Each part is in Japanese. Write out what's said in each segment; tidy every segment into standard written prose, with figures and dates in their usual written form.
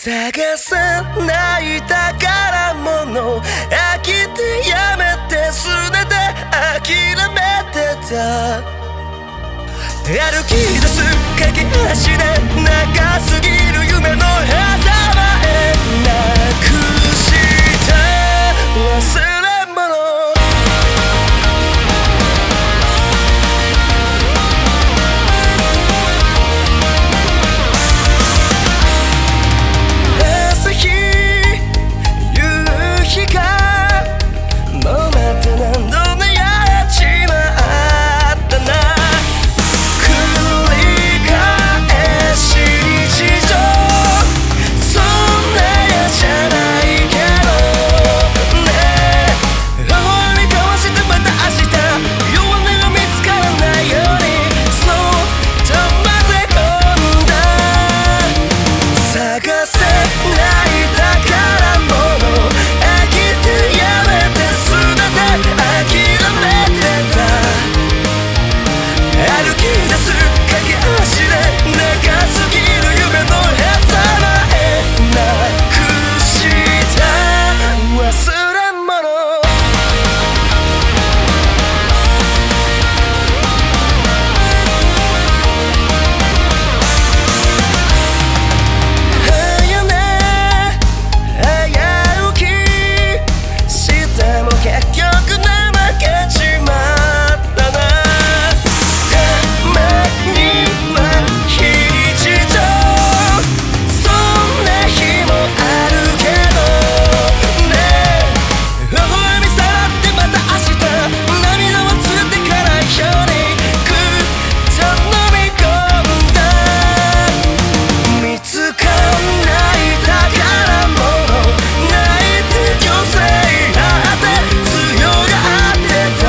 探さない宝物飽きてやめてすねて諦めてた歩き出す駆け足で長すぎる夢の狭間へなくした忘れ物朝日夕日がもうまた何度もやっちまったな繰り返し日常そんなやじゃないけどね思い交わしてまた明日弱音が見つからないようにそっと混ぜ込んだ探せない宝物飽きてやめてすねて諦めてた歩き出す駆け足で長すぎる夢の狭間へなくした忘れ物早寝早起きしても結局怠けちまったなたまには非日常そんな日もあるけどね微笑みさらってまた明日涙を連れてかないようにぐっと飲み込んだ見つかんない宝物泣いて余生あって強がってた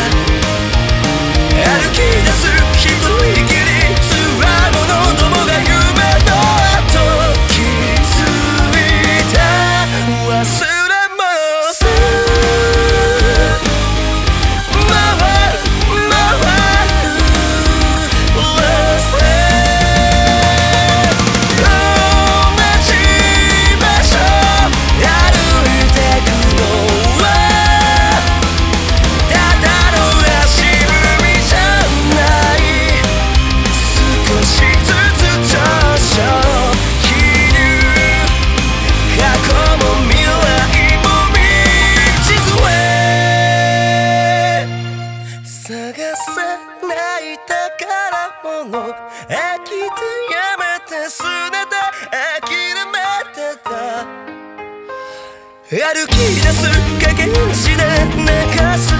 歩き出す一人きりつわものどもが夢の後気づいた忘れ物さ回る回る忘れ同じ場所歩いてくのはただの足踏みじゃない少しずつ上昇気流過去も未来も道連れ探せない宝物飽きてやめてすねて諦めてた歩き出す駆け足で泣かす